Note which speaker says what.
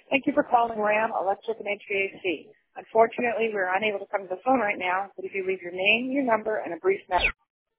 Speaker 1: Thank you for calling RAM Electric and HVAC. Unfortunately, we're unable to come to the phone right now, but if you leave your name, your number, and a brief message.